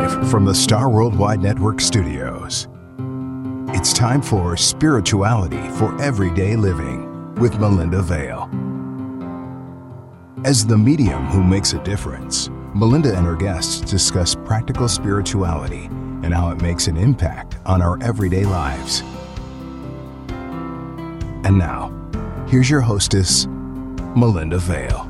Live from the Star Worldwide Network studios. It's time for Spirituality for Everyday Living with Melinda Vale. As the medium who makes a difference, Melinda and her guests discuss practical spirituality and how it makes an impact on our everyday lives. And now, here's your hostess, Melinda Vale.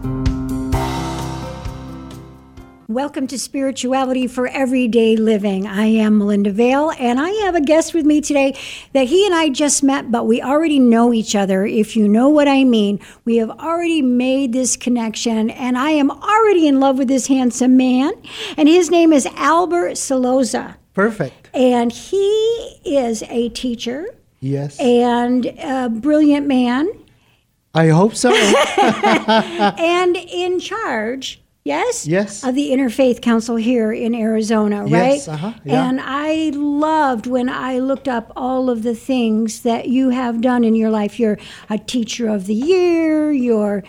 Welcome to Spirituality for Everyday Living. I am Melinda Vale, and I have a guest with me today that he and I just met, but we already know each other, if you know what I mean. We have already made this connection, and I am already in love with this handsome man, and his name is Albert Celoza. Perfect. And he is a teacher. Yes. And a brilliant man. I hope so. And in charge. Yes? Yes. Of the Interfaith Council here in Arizona, right? Yes, yeah. And I loved when I looked up all of the things that you have done in your life. You're a teacher of the year, you're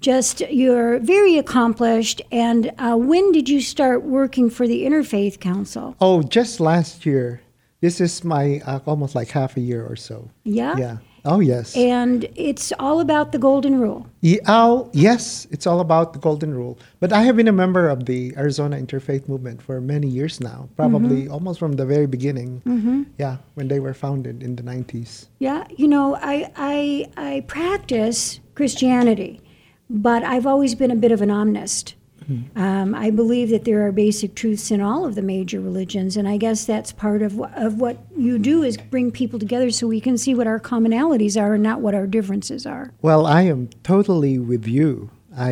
very accomplished. And when did you start working for the Interfaith Council? Oh, just last year. This is my almost like half a year or so. Yeah? Yeah. Oh, yes. And it's all about the Golden Rule. Yes, it's all about the Golden Rule. But I have been a member of the Arizona Interfaith Movement for many years now, probably almost from the very beginning. Yeah, when they were founded in the 90s. Yeah, you know, I practice Christianity, but I've always been a bit of an omnist. I believe that there are basic truths in all of the major religions, and I guess that's part of what you do is bring people together so we can see what our commonalities are and not what our differences are. Well, I am totally with you.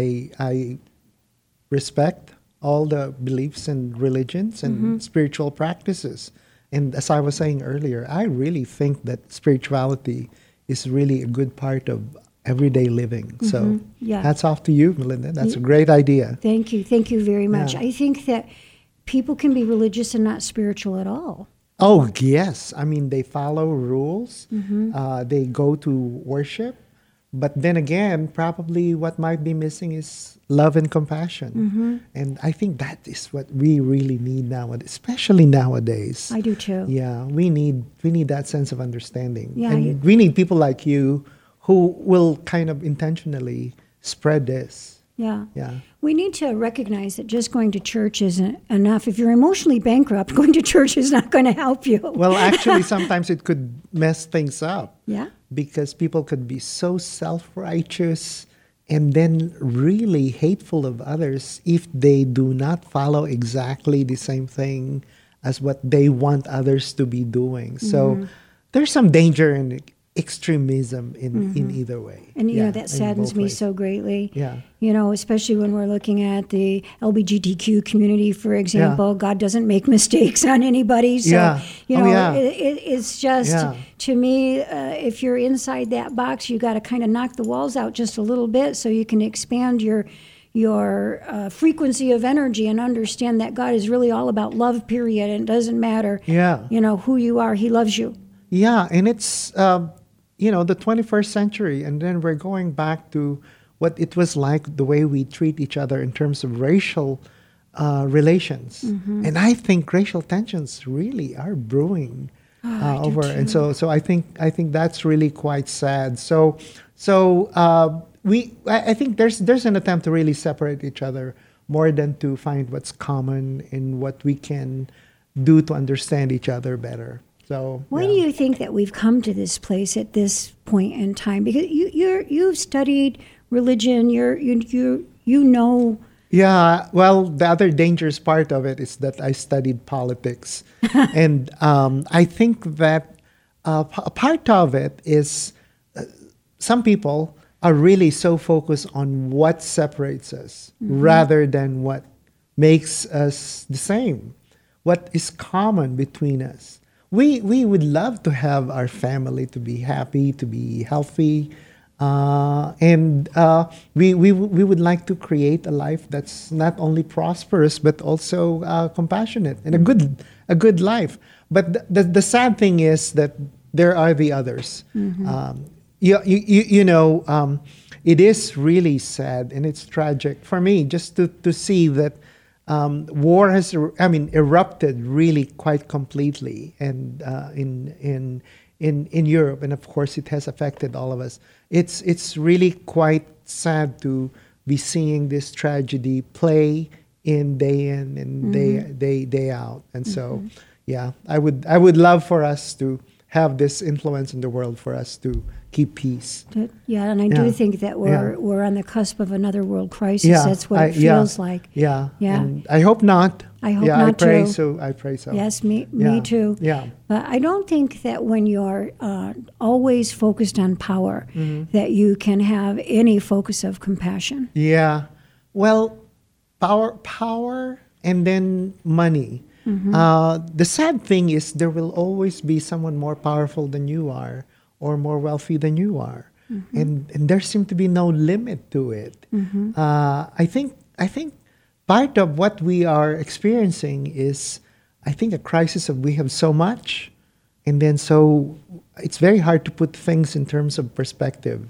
I respect all the beliefs and religions and spiritual practices. And as I was saying earlier, I really think that spirituality is really a good part of everyday living. So hats off to you, Melinda. That's a great idea. Thank you. Thank you very much. Yeah. I think that people can be religious and not spiritual at all. Oh, yes. I mean, they follow rules. They go to worship. But then again, probably what might be missing is love and compassion. And I think that is what we really need nowadays, especially nowadays. I do too. Yeah, we need that sense of understanding. Yeah, and we need people like you who will kind of intentionally spread this. Yeah. Yeah. We need to recognize that just going to church isn't enough. If you're emotionally bankrupt, going to church is not going to help you. Well, actually, sometimes it could mess things up. Yeah. Because people could be so self-righteous and then really hateful of others if they do not follow exactly the same thing as what they want others to be doing. So there's some danger in extremism in either way. And, you know, that saddens me so greatly. Yeah. You know, especially when we're looking at the LGBTQ community, for example. God doesn't make mistakes on anybody. So, you know, it's just, to me, if you're inside that box, you got to kind of knock the walls out just a little bit so you can expand your frequency of energy and understand that God is really all about love, period. And it doesn't matter, you know, who you are. He loves you. Yeah, and it's, you know, the 21st century, and then we're going back to what it was like, the way we treat each other in terms of racial relations. And I think racial tensions really are brewing over. And so I think that's really quite sad. So I think there's an attempt to really separate each other more than to find what's common and what we can do to understand each other better. So, why do you think that we've come to this place at this point in time? Because you've studied religion. You know. Yeah. Well, the other dangerous part of it is that I studied politics, and I think that a part of it is some people are really so focused on what separates us rather than what makes us the same, what is common between us. We would love to have our family to be happy, to be healthy, and we would like to create a life that's not only prosperous but also compassionate and a good life. But the sad thing is that there are the others. You know, it is really sad and it's tragic for me just to see that war has, erupted really quite completely, and in Europe, and of course it has affected all of us. It's really quite sad to be seeing this tragedy play in and day out, and so I would love for us to have this influence in the world for us to keep peace. Yeah, and I do think that we're on the cusp of another world crisis. Yeah, that's what it feels like. Yeah. And I hope not. I hope not too. I pray so. Yes, me too. Yeah. But I don't think that when you're always focused on power, that you can have any focus of compassion. Yeah. Well, power, and then money. The sad thing is there will always be someone more powerful than you are, or more wealthy than you are, and there seems to be no limit to it. I think part of what we are experiencing is, I think, a crisis of we have so much, and then so it's very hard to put things in terms of perspective.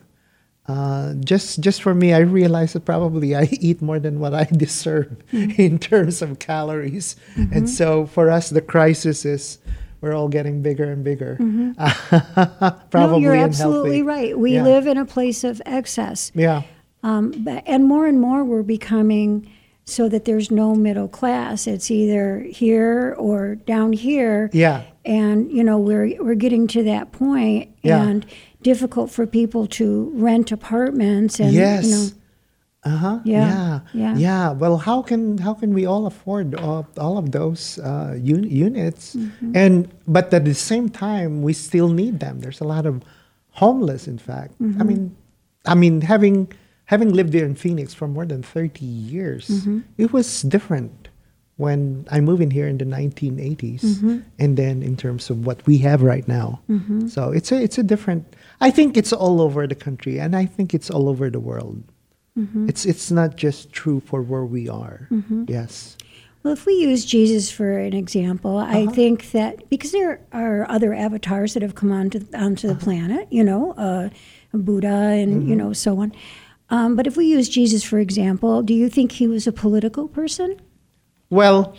Just for me, I realize that probably I eat more than what I deserve in terms of calories. And so for us, the crisis is we're all getting bigger and bigger. Probably no, you're unhealthy. Absolutely right. We live in a place of excess. Yeah. And more we're becoming so that there's no middle class. It's either here or down here. Yeah. And, we're getting to that point. Yeah. And difficult for people to rent apartments and yes. Yeah. Well, how can we all afford all of those units? But at the same time, we still need them. There's a lot of homeless, in fact. I mean, having lived here in Phoenix for more than 30 years, it was different when I moved in here in the 1980s, and then in terms of what we have right now. So it's a different. I think it's all over the country, and I think it's all over the world. It's not just true for where we are. Yes. Well, if we use Jesus for an example, I think that because there are other avatars that have come onto the planet, Buddha and so on. But if we use Jesus for example, do you think he was a political person? Well,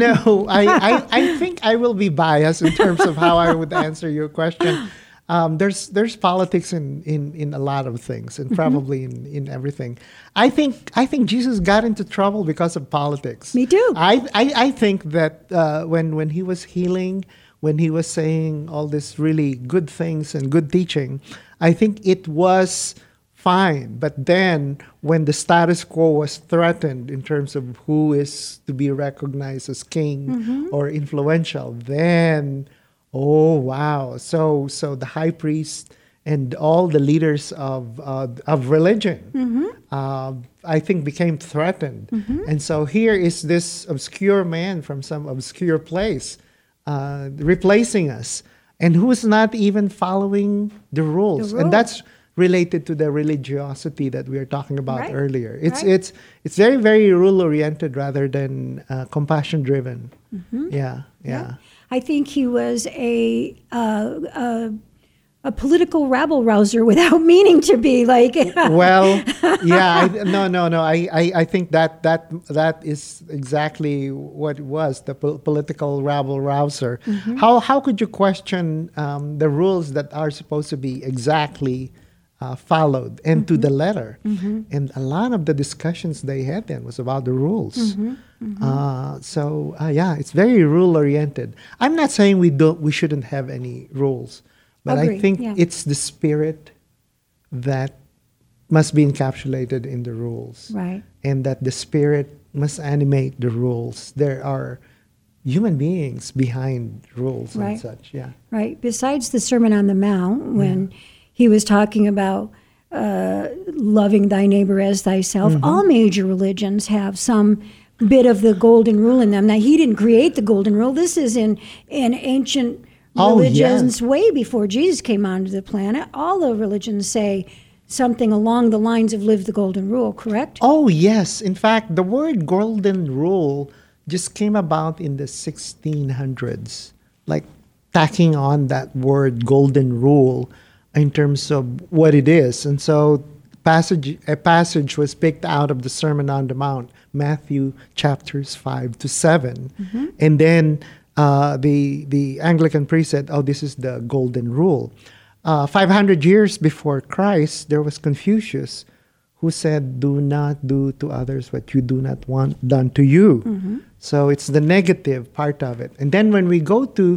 I think I will be biased in terms of how I would answer your question. There's politics in a lot of things, and probably in everything. I think Jesus got into trouble because of politics. Me too. I think that when he was healing, when he was saying all this really good things and good teaching, I think it was fine. But then when the status quo was threatened in terms of who is to be recognized as king or influential, then oh wow! So the high priest and all the leaders of religion, I think, became threatened, and so here is this obscure man from some obscure place replacing us, and who's not even following the rules, and that's related to the religiosity that we were talking about earlier. It's very, very rule oriented rather than compassion driven. Yeah. I think he was a political rabble rouser without meaning to be. Well, yeah, no. I think that is exactly what it was, the political rabble rouser. How could you question the rules that are supposed to be exactly followed and to the letter? And a lot of the discussions they had then was about the rules. So it's very rule oriented. I'm not saying we shouldn't have any rules, but I think it's the spirit that must be encapsulated in the rules, right? And that the spirit must animate the rules. There are human beings behind rules and such. Yeah, right. Besides the Sermon on the Mount, when he was talking about loving thy neighbor as thyself. All major religions have some bit of the golden rule in them. Now, he didn't create the golden rule. This is in ancient religions way before Jesus came onto the planet. All the religions say something along the lines of live the golden rule, correct? Oh, yes. In fact, the word golden rule just came about in the 1600s, like tacking on that word golden rule in terms of what it is. And so a passage was picked out of the Sermon on the Mount, Matthew chapters 5-7. Mm-hmm. And then the Anglican priest said, oh, this is the golden rule. 500 years before Christ, there was Confucius who said, do not do to others what you do not want done to you. Mm-hmm. So it's the negative part of it. And then when we go to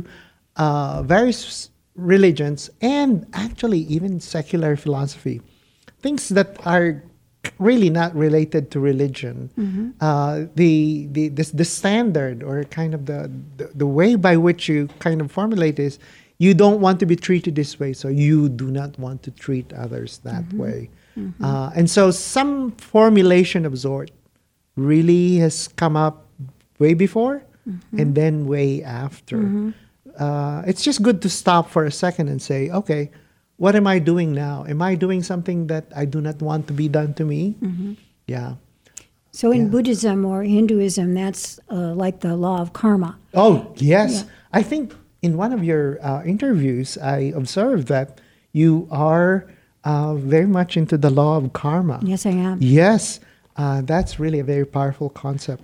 various religions and actually even secular philosophy, things that are really not related to religion, mm-hmm. The standard or kind of the way by which you kind of formulate is, you don't want to be treated this way, so you do not want to treat others that mm-hmm. way. Mm-hmm. And so some formulation of sort really has come up way before mm-hmm. and then way after. Mm-hmm. It's just good to stop for a second and say, okay, what am I doing now? Am I doing something that I do not want to be done to me? Mm-hmm. Yeah. So in Buddhism or Hinduism, that's like the law of karma. Oh, yes. Yeah. I think in one of your interviews, I observed that you are very much into the law of karma. Yes, I am. Yes. That's really a very powerful concept.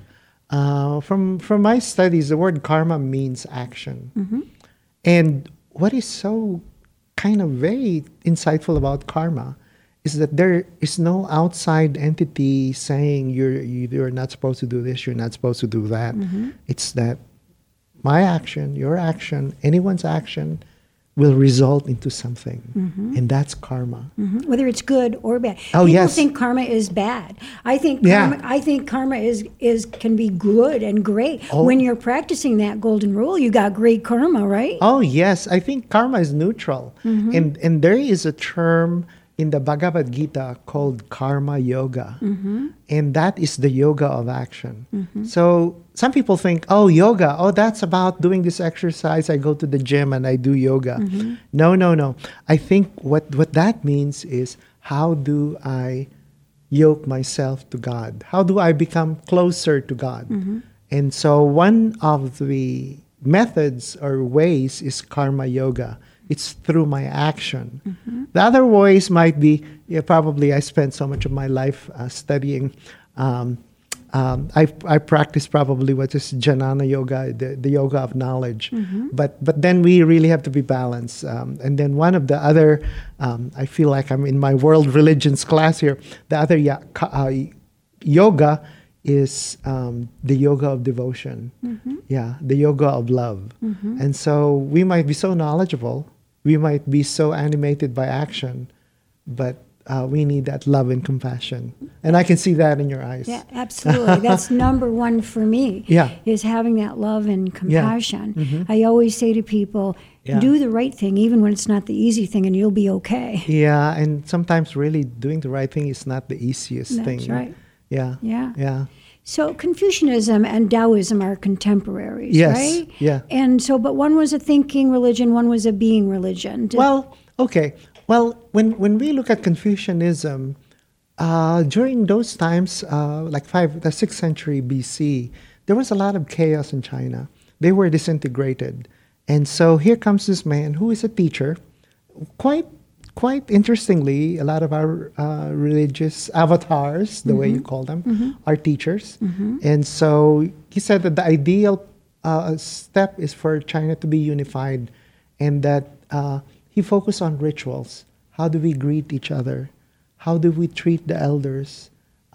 From my studies, the word karma means action. Mm-hmm. And what is so kind of very insightful about karma is that there is no outside entity saying you're not supposed to do this, you're not supposed to do that. Mm-hmm. It's that my action, your action, anyone's action will result into something. Mm-hmm. And that's karma. Mm-hmm. Whether it's good or bad. Oh, People yes. think karma is bad. I think karma is can be good and great. Oh. When you're practicing that golden rule, you got great karma, right? Oh, yes. I think karma is neutral. Mm-hmm. And there is a term in the Bhagavad Gita called karma yoga. Mm-hmm. And that is the yoga of action. Mm-hmm. So some people think, oh, yoga, that's about doing this exercise. I go to the gym and I do yoga. Mm-hmm. No. I think what that means is, how do I yoke myself to God? How do I become closer to God? Mm-hmm. And so one of the methods or ways is karma yoga. It's through my action. Mm-hmm. The other ways might be, probably I spent so much of my life studying. I practice probably what is Jnana yoga, the yoga of knowledge. Mm-hmm. But then we really have to be balanced. And then one of the other, I feel like I'm in my world religions class here. The other yoga is the yoga of devotion. Mm-hmm. Yeah, the yoga of love. Mm-hmm. And so we might be so knowledgeable, we might be so animated by action, but we need that love and compassion. And I can see that in your eyes. Yeah, absolutely. That's number one for me, is having that love and compassion. Yeah. Mm-hmm. I always say to people, do the right thing, even when it's not the easy thing, and you'll be okay. Yeah, and sometimes really doing the right thing is not the easiest thing. That's right. Yeah. So Confucianism and Taoism are contemporaries, right? Yeah. And so, but one was a thinking religion, one was a being religion. Well, when we look at Confucianism, during those times, like the 6th century BC, there was a lot of chaos in China. They were disintegrated. And so here comes this man who is a teacher. Quite interestingly, a lot of our religious avatars, the way you call them, are teachers. Mm-hmm. And so he said that the ideal step is for China to be unified, and that he focused on rituals. How do we greet each other? How do we treat the elders?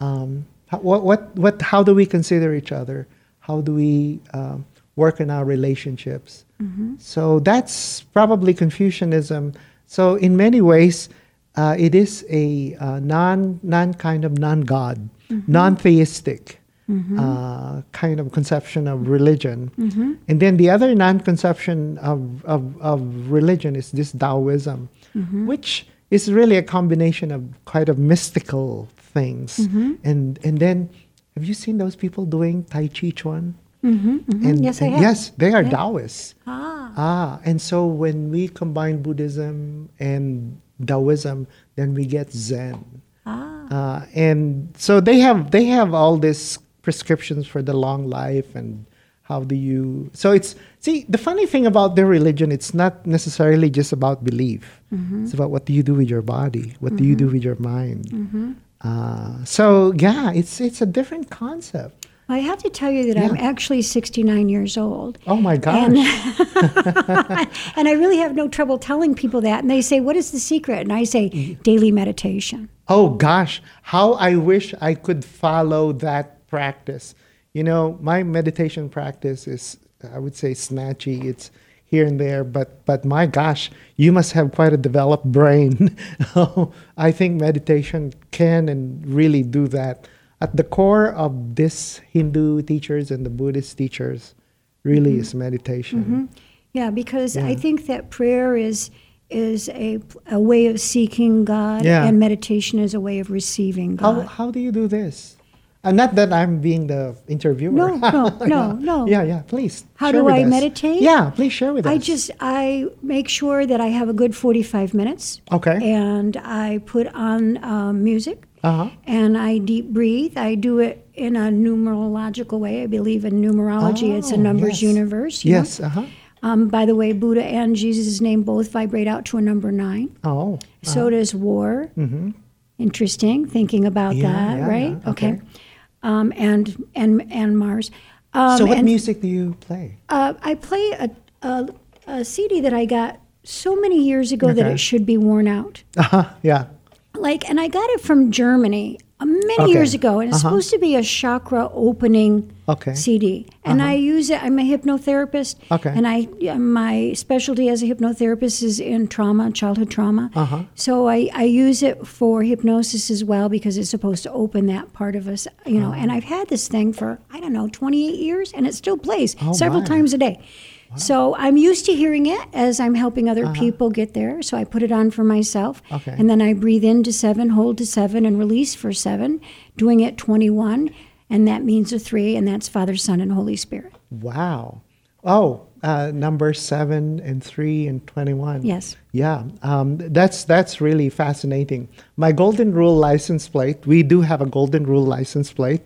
How do we consider each other? How do we work in our relationships? Mm-hmm. So that's probably Confucianism. So in many ways, it is a non-God, non-theistic kind of conception of religion. Mm-hmm. And then the other non-conception of religion is this Taoism, which is really a combination of kind of mystical things. Mm-hmm. And then, have you seen those people doing Tai Chi Chuan? Mm-hmm, mm-hmm. Yes, I have. Yes, they are Taoists. And so when we combine Buddhism and Taoism, then we get Zen. And so they have all these prescriptions for the long life and How do you... So it's... See, the funny thing about the religion, it's not necessarily just about belief. It's about what do you do with your body? What do you do with your mind? So, yeah, it's a different concept. Well, I have to tell you that I'm actually 69 years old. Oh, my gosh. And I really have no trouble telling people that. And they say, what is the secret? And I say, daily meditation. Oh, gosh. How I wish I could follow that practice. You know, my meditation practice is, I would say, snatchy. It's here and there. But my gosh, you must have quite a developed brain. I think meditation can and really do that. At the core of this Hindu teachers and the Buddhist teachers really is meditation. Yeah, because I think that prayer is a way of seeking God, and meditation is a way of receiving God. How do you do this? Not that I'm being the interviewer. No. Yeah, please. How do I meditate? Yeah, please share with us. I make sure that I have a good 45 minutes. Okay. And I put on music. And I deep breathe. I do it in a numerological way. I believe in numerology. It's a numbers universe. Yes. By the way, Buddha and Jesus' name both vibrate out to a number 9. Oh. So does war. Interesting, thinking about that, right? Yeah. Okay. And Mars. So what music do you play? I play a CD that I got so many years ago that it should be worn out. Yeah. And I got it from Germany many years ago, and it's supposed to be a chakra opening CD. And I use it. I'm a hypnotherapist, and my specialty as a hypnotherapist is in trauma, childhood trauma. So I use it for hypnosis as well because it's supposed to open that part of us, you know. And I've had this thing for 28 years, and it still plays several times a day. Wow. So I'm used to hearing it as I'm helping other people get there. So I put it on for myself. And then I breathe into 7, hold to 7, and release for 7, doing it 21. And that means a 3, and that's Father, Son, and Holy Spirit. Wow. Oh, number 7 and 3 and 21. Yes. Yeah, that's really fascinating. My Golden Rule license plate, we do have a Golden Rule license plate.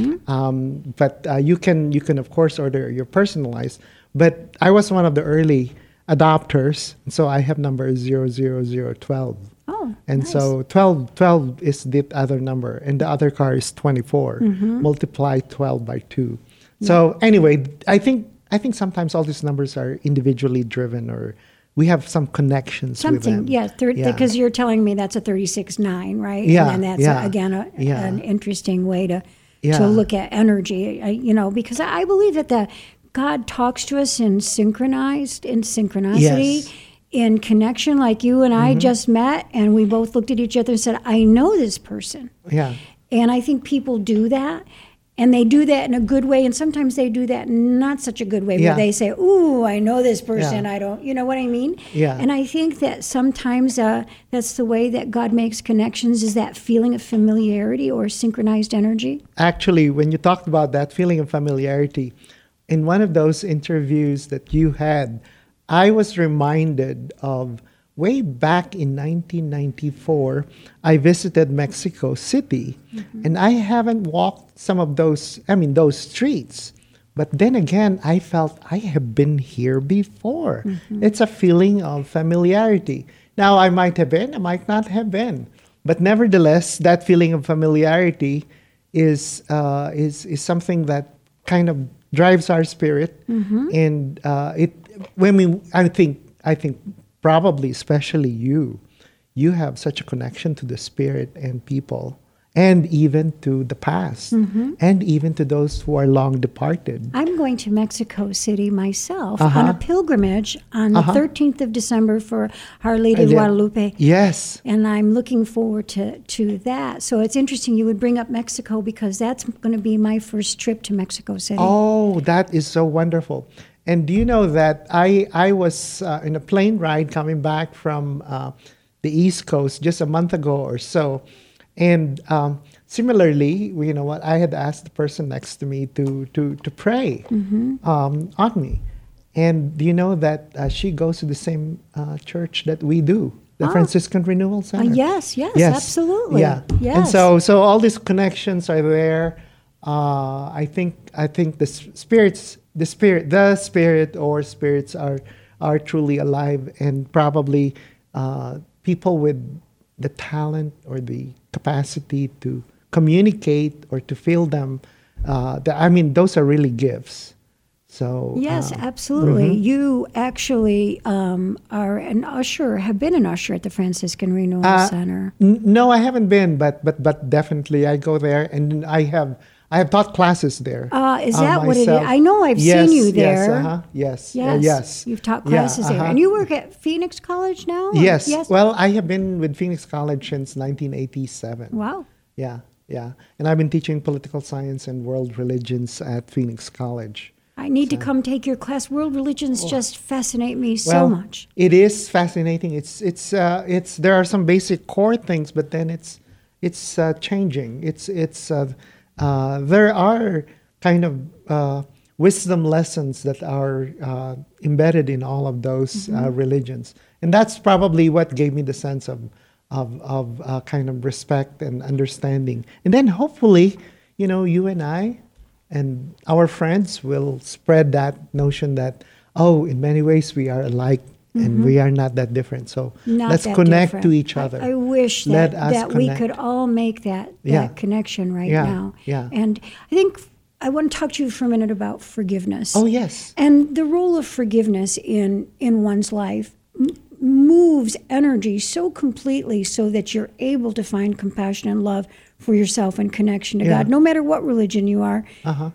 But you can, of course, order your personalized. But I was one of the early adopters, so I have number 00012. Oh, and nice. So 12 is the other number, and the other car is 24. Multiply 12 by 2. So anyway, I think sometimes all these numbers are individually driven, or we have some connections with them. Because you're telling me that's a 36-9, right? Yeah, and that's an interesting way to look at energy. Because I believe that God talks to us in synchronicity, in connection, like you and I just met, and we both looked at each other and said, I know this person. Yeah. And I think people do that, and they do that in a good way, and sometimes they do that in not such a good way, where they say, ooh, I know this person, I don't, you know what I mean? Yeah. And I think that sometimes that's the way that God makes connections, is that feeling of familiarity or synchronized energy. Actually, when you talked about that feeling of familiarity, in one of those interviews that you had, I was reminded of way back in 1994, I visited Mexico City, and I haven't walked some of those streets. But then again, I felt I have been here before. It's a feeling of familiarity. Now, I might have been, I might not have been. But nevertheless, that feeling of familiarity is something that kind of drives our spirit, and I think probably especially you have such a connection to the spirit and people, and even to the past, and even to those who are long departed. I'm going to Mexico City myself on a pilgrimage on the 13th of December for Our Lady of Guadalupe. Yes. And I'm looking forward to that. So it's interesting you would bring up Mexico, because that's going to be my first trip to Mexico City. Oh, that is so wonderful. And do you know that I was in a plane ride coming back from the East Coast just a month ago or so. And similarly, you know what, I had asked the person next to me to pray on me. And do you know that she goes to the same church that we do, the Franciscan Renewal Center? Yes, absolutely. Yeah. Yes. And so all these connections are there. I think the spirit or spirits are truly alive, and probably people with the talent or the capacity to communicate or to feel them. Those are really gifts. So yes, absolutely. Mm-hmm. You actually are an usher, have been an usher at the Franciscan Renewal Center. No, I haven't been, but definitely I go there, and I have taught classes there. Is that what it is? I know I've seen you there. Yes. You've taught classes there. And you work at Phoenix College now? Yes. Well, I have been with Phoenix College since 1987. Wow. Yeah. And I've been teaching political science and world religions at Phoenix College. I need to come take your class. World religions just fascinate me so much. It is fascinating. It's there are some basic core things, but then it's changing. There are kind of wisdom lessons that are embedded in all of those religions, and that's probably what gave me the sense of kind of respect and understanding. And then hopefully, you and I and our friends will spread that notion that, in many ways we are alike and we are not that different. So let's connect to each other. I wish that we could all make that connection now. Yeah. And I think I want to talk to you for a minute about forgiveness. Oh, yes. And the role of forgiveness in one's life moves energy so completely so that you're able to find compassion and love for yourself and connection to God, no matter what religion you are.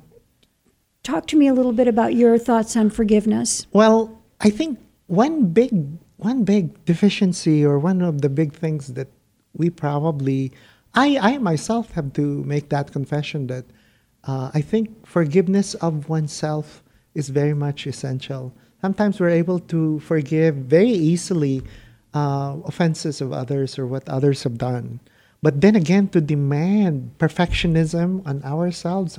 Talk to me a little bit about your thoughts on forgiveness. Well, I think one big deficiency, or one of the big things that we probably, I myself have to make that confession that I think forgiveness of oneself is very much essential. Sometimes we're able to forgive very easily offenses of others or what others have done. But then again, to demand perfectionism on ourselves,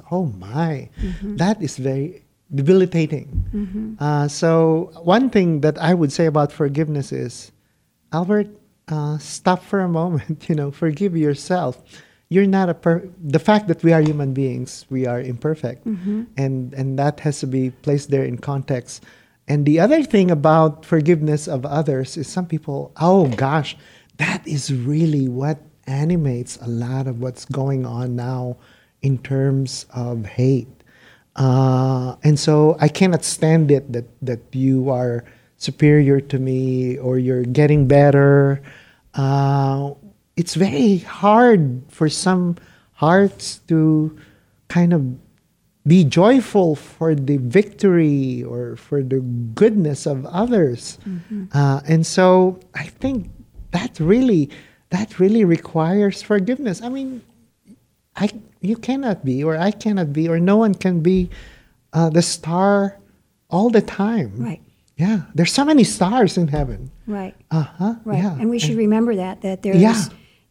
that is very debilitating. So one thing that I would say about forgiveness is, Albert, stop for a moment, forgive yourself. You're not the fact that we are human beings, we are imperfect. And that has to be placed there in context. And the other thing about forgiveness of others is some people, that is really what animates a lot of what's going on now in terms of hate. And so I cannot stand it that you are superior to me or you're getting better. It's very hard for some hearts to kind of be joyful for the victory or for the goodness of others. And so I think that really requires forgiveness. I mean, you cannot be, or I cannot be, or no one can be the star all the time. Right. Yeah. There's so many stars in heaven. Right. Right. Yeah. And we should remember that there's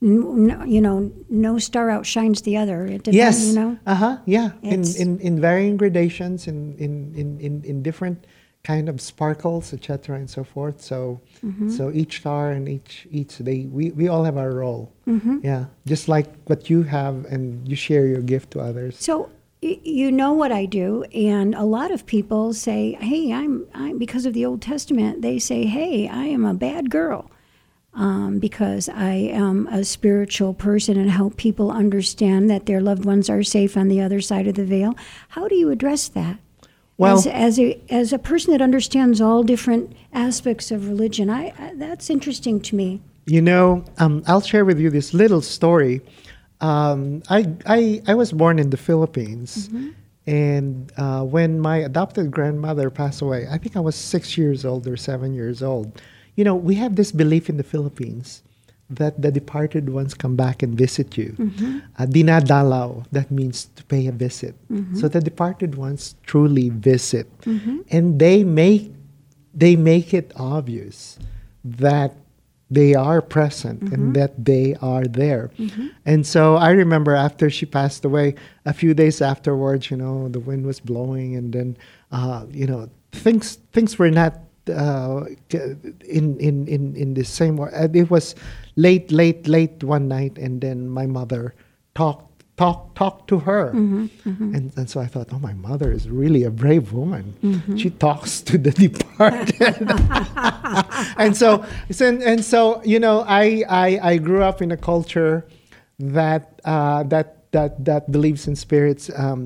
no star outshines the other. It depends, yes. Yeah. In varying gradations, in different kind of sparkles, etc., and so forth. So each star and each we all have our role. Yeah. Just like what you have, and you share your gift to others. So you know what I do, and a lot of people say, "Hey, I'm because of the Old Testament." They say, "Hey, I am a bad girl." Because I am a spiritual person and help people understand that their loved ones are safe on the other side of the veil. How do you address that? Well, as a person that understands all different aspects of religion, that's interesting to me. I'll share with you this little story. I was born in the Philippines, and when my adopted grandmother passed away, I think I was 6 years old or 7 years old. We have this belief in the Philippines that the departed ones come back and visit you. Dinadalaw, that means to pay a visit. So the departed ones truly visit. And they make it obvious that they are present and that they are there. And so I remember after she passed away, a few days afterwards, the wind was blowing, and then, things were not in the same way. It was late one night, and then my mother talked talk to her. And so I thought, oh, my mother is really a brave woman. She talks to the departed. and so I grew up in a culture that believes in spirits.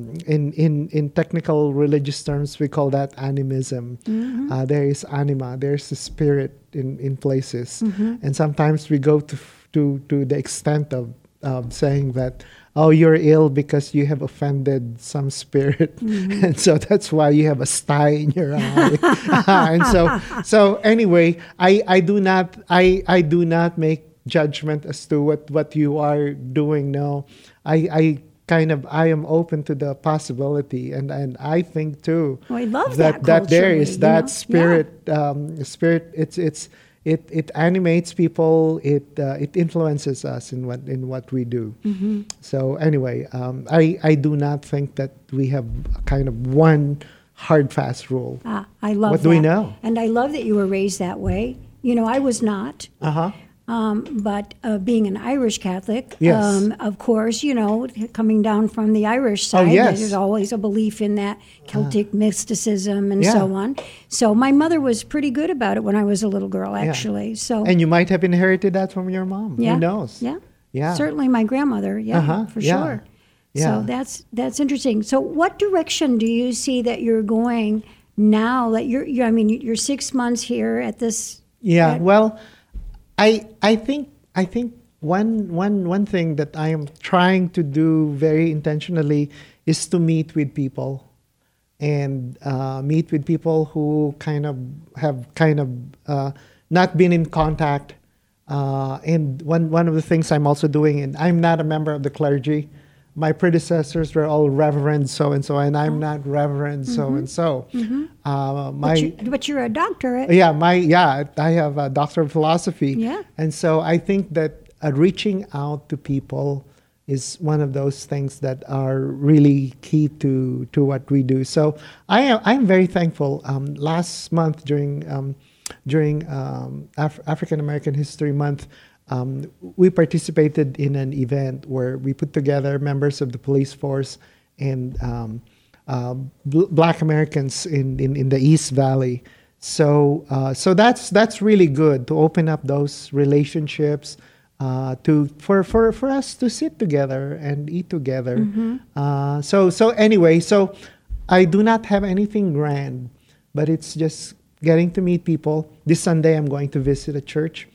In technical religious terms, we call that animism. There is anima, there's a spirit in places, and sometimes we go to the extent of saying that, oh, you're ill because you have offended some spirit, and so that's why you have a sty in your eye. And so anyway, I do not make judgment as to what you are doing. No, I am open to the possibility, and I think too. Well, I love that there is that spirit. Spirit. It animates people. It influences us in what we do. So anyway, I do not think that we have kind of one hard fast rule. I love what that. do we know? And I love that you were raised that way. I was not. But being an Irish Catholic, yes. Of course, coming down from the Irish side, yes. there's always a belief in that Celtic mysticism and so on. So my mother was pretty good about it when I was a little girl, actually. So and you might have inherited that from your mom. Yeah. Who knows? Yeah. Certainly my grandmother. For sure. So that's interesting. So what direction do you see that you're going now? That you're 6 months here at this. Yeah. Well. I think one thing that I am trying to do very intentionally is to meet with people, and meet with people who have not been in contact. And one of the things I'm also doing, and I'm not a member of the clergy. My predecessors were all Reverend so and so, and I'm not Reverend so and so. But you're a doctorate. I have a Doctor of Philosophy. Yeah. And so I think that reaching out to people is one of those things that are really key to what we do. So I'm very thankful. Last month during African American History Month, we participated in an event where we put together members of the police force and Black Americans in the East Valley. So that's really good to open up those relationships, for us to sit together and eat together. So anyway, I do not have anything grand, but it's just getting to meet people. This Sunday I'm going to visit a church.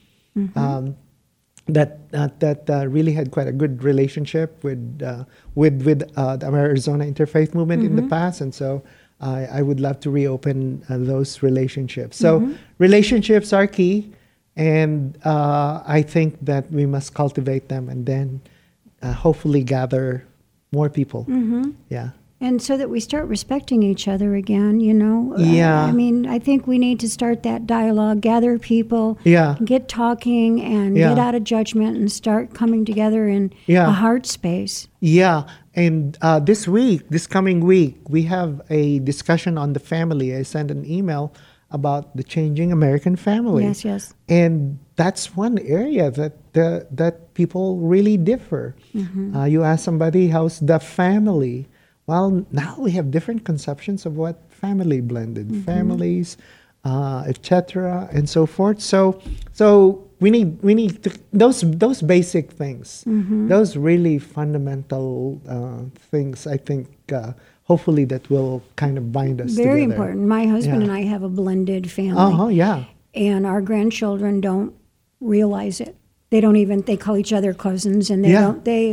That really had quite a good relationship with the Arizona Interfaith Movement in the past, and so I would love to reopen those relationships. So relationships are key, and I think that we must cultivate them, and then hopefully gather more people. Yeah. And so that we start respecting each other again, Yeah. I think we need to start that dialogue, gather people, get talking, and get out of judgment and start coming together in a heart space. Yeah. And this coming week, we have a discussion on the family. I sent an email about the changing American family. Yes. And that's one area that people really differ. You ask somebody, how's the family? Well, now we have different conceptions of what family, blended families, etc., and so forth. So we need to, those basic things, those really fundamental things. I think hopefully that will kind of bind us together. Very important. My husband and I have a blended family. And our grandchildren don't realize it. They call each other cousins, and they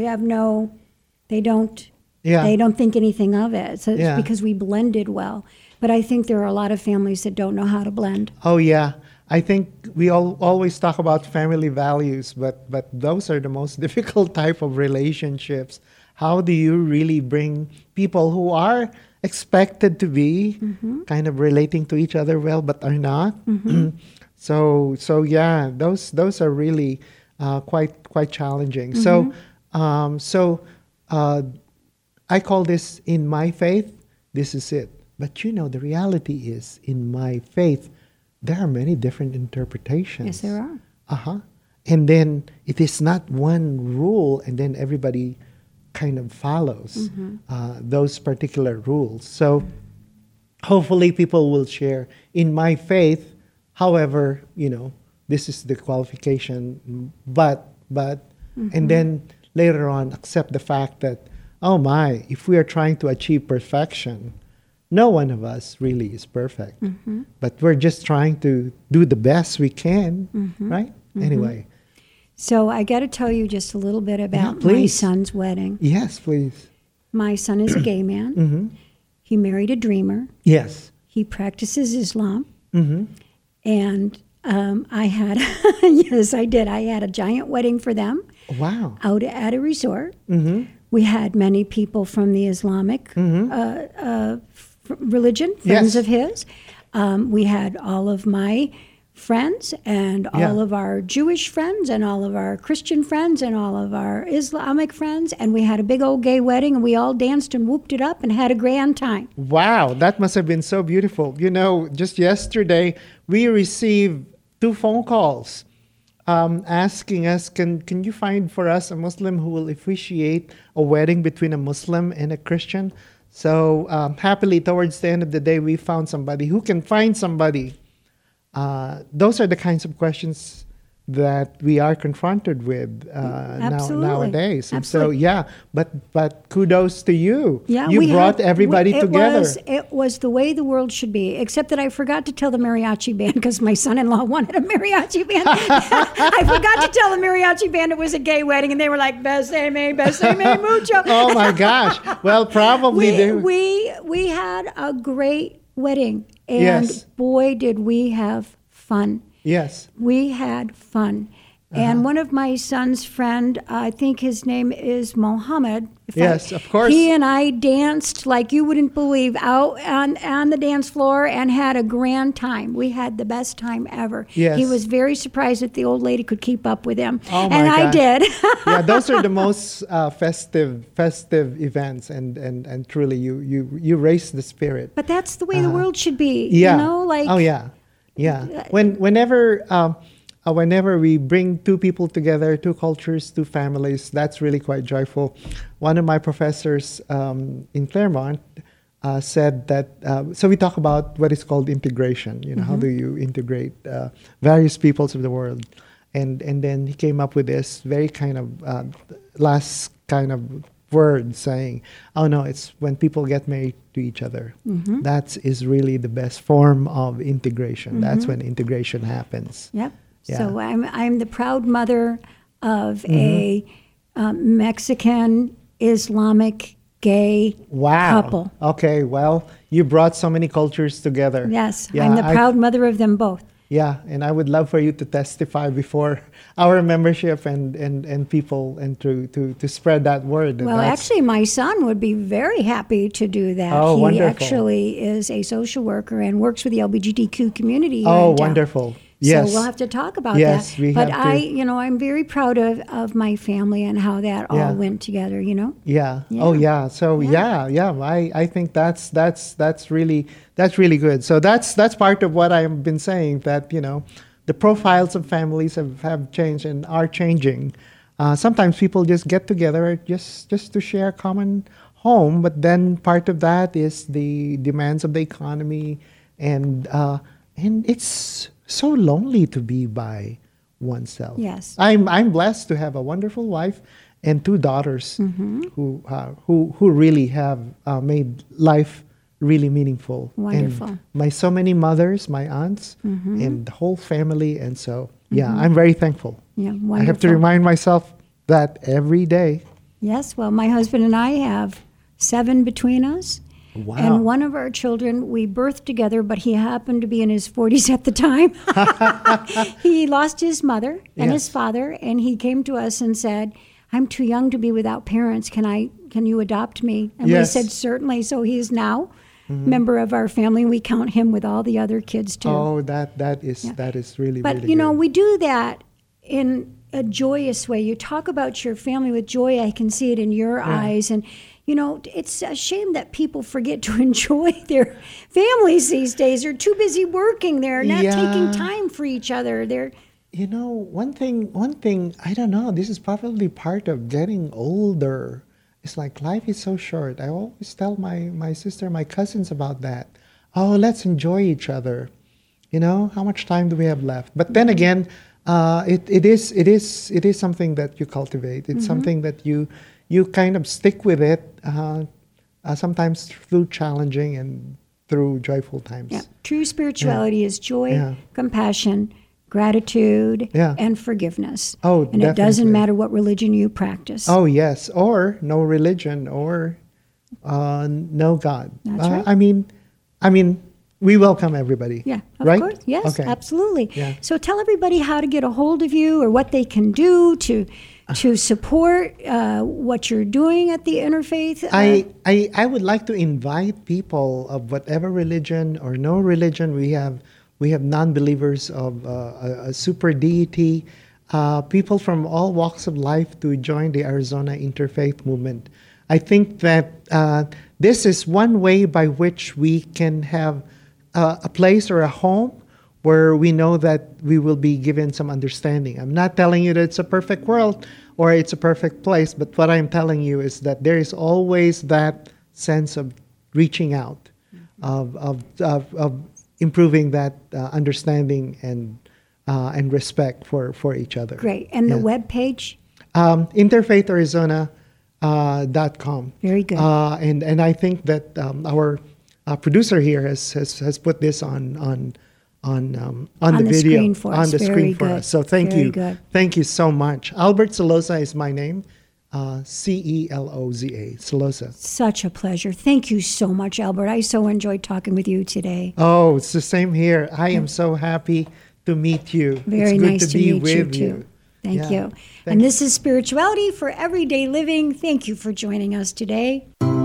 don't think anything of it. So it's because we blended well. But I think there are a lot of families that don't know how to blend. Oh, yeah. I think we always talk about family values, but those are the most difficult type of relationships. How do you really bring people who are expected to be kind of relating to each other well, but are not? So yeah, those are really quite challenging. So I call this, in my faith, this is it. But the reality is, in my faith, there are many different interpretations. Yes, there are. And then it is not one rule, and then everybody kind of follows those particular rules. So hopefully people will share in my faith. However, this is the qualification, but and then later on accept the fact that, oh my, if we are trying to achieve perfection, no one of us really is perfect. But we're just trying to do the best we can, right? Anyway. So I got to tell you just a little bit about my son's wedding. Yes, please. My son is a gay man. He married a dreamer. Yes. He practices Islam. And I had, yes, I did. I had a giant wedding for them. Wow. Out at a resort. We had many people from the Islamic religion, friends of his. We had all of my friends and all of our Jewish friends and all of our Christian friends and all of our Islamic friends. And we had a big old gay wedding, and we all danced and whooped it up and had a grand time. Wow, that must have been so beautiful. Just yesterday, we received 2 phone calls asking us, can you find for us a Muslim who will officiate a wedding between a Muslim and a Christian? So happily, towards the end of the day, we found somebody who can find somebody. Those are the kinds of questions that we are confronted with nowadays. And Absolutely. so, but kudos to you. Yeah, you brought everybody together. It was the way the world should be, except that I forgot to tell the mariachi band because my son-in-law wanted a mariachi band. I forgot to tell the mariachi band it was a gay wedding, and they were like, besame mucho. Oh my gosh. Well, probably we had a great wedding, and boy, did we have fun. Yes. We had fun. And one of my son's friend, I think his name is Mohammed. Of course. He and I danced like you wouldn't believe out on the dance floor and had a grand time. We had the best time ever. Yes. He was very surprised that the old lady could keep up with him. Oh my and gosh. I did. Yeah, those are the most festive events, and truly you raise the spirit. But that's the way the world should be. Yeah. Whenever we bring 2 people together, 2 cultures, 2 families, that's really quite joyful. One of my professors in Claremont said that, so we talk about what is called integration. How do you integrate various peoples of the world? And then he came up with this very kind of last kind of word saying, oh no, it's when people get married to each other. That is really the best form of integration. That's when integration happens. Yep. Yeah. So I'm the proud mother of a Mexican Islamic gay couple. Okay, well, you brought so many cultures together. Yes, I'm the proud mother of them both. Yeah, and I would love for you to testify before our membership and people and to spread that word. Well, actually, my son would be very happy to do that. Oh, he wonderful. Actually is a social worker and works with the LGBTQ community. Oh, wonderful. Yes. So we'll have to talk about yes, that. We but have to. I'm very proud of my family and how that all went together, Yeah. Oh, yeah. So, I think that's really good. So that's part of what I've been saying, that, the profiles of families have changed and are changing. Sometimes people just get together just to share a common home, but then part of that is the demands of the economy, and it's so lonely to be by oneself. Yes. I'm blessed to have a wonderful wife and 2 daughters who really have made life really meaningful. Wonderful. And so many mothers, my aunts, and the whole family. And so, I'm very thankful. Yeah, wonderful. I have to remind myself that every day. Yes, well, my husband and I have 7 between us. Wow. And one of our children, we birthed together, but he happened to be in his 40s at the time. He lost his mother and his father, and he came to us and said, I'm too young to be without parents. Can you adopt me? And we said, certainly. So he's now a member of our family. We count him with all the other kids, too. Oh, that is really, but, really good. we do that in a joyous way. You talk about your family with joy. I can see it in your eyes. And it's a shame that people forget to enjoy their families these days. They're too busy working. They're not taking time for each other. They're, one thing, I don't know, this is probably part of getting older It's like life is so short. I always tell my sister, my cousins about that. Oh, let's enjoy each other. How much time do we have left? But then again, it is something that you cultivate. It's something that you kind of stick with it. Sometimes through challenging and through joyful times. Yeah. True spirituality is joy, compassion, gratitude, and forgiveness. Oh, and definitely. It doesn't matter what religion you practice. Oh, yes. Or no religion, or no God. That's right. I mean, we welcome everybody. Yeah, of right? course. Yes, okay. Absolutely. Yeah. So tell everybody how to get a hold of you or what they can do to support what you're doing at the Interfaith. I would like to invite people of whatever religion or no religion. We have non-believers of a super deity, people from all walks of life to join the Arizona Interfaith Movement. I think that this is one way by which we can have a place or a home where we know that we will be given some understanding. I'm not telling you that it's a perfect world or it's a perfect place, but what I'm telling you is that there is always that sense of reaching out, of improving that understanding and respect for each other. Great. And the web page? InterfaithArizona.com. Very good. And I think that our producer here has put this on the video, screen for us. on the Very screen for good. us. So thank Very you. good. Thank you so much. Albert Celoza is my name. Celoza. Celoza. Such a pleasure. Thank you so much, Albert. I so enjoyed talking with you today. Oh, it's the same here. I am so happy to meet you. Very it's good nice to to be meet with you too. Thank you. Thank And you. this is Spirituality for Everyday Living. Thank you for joining us today.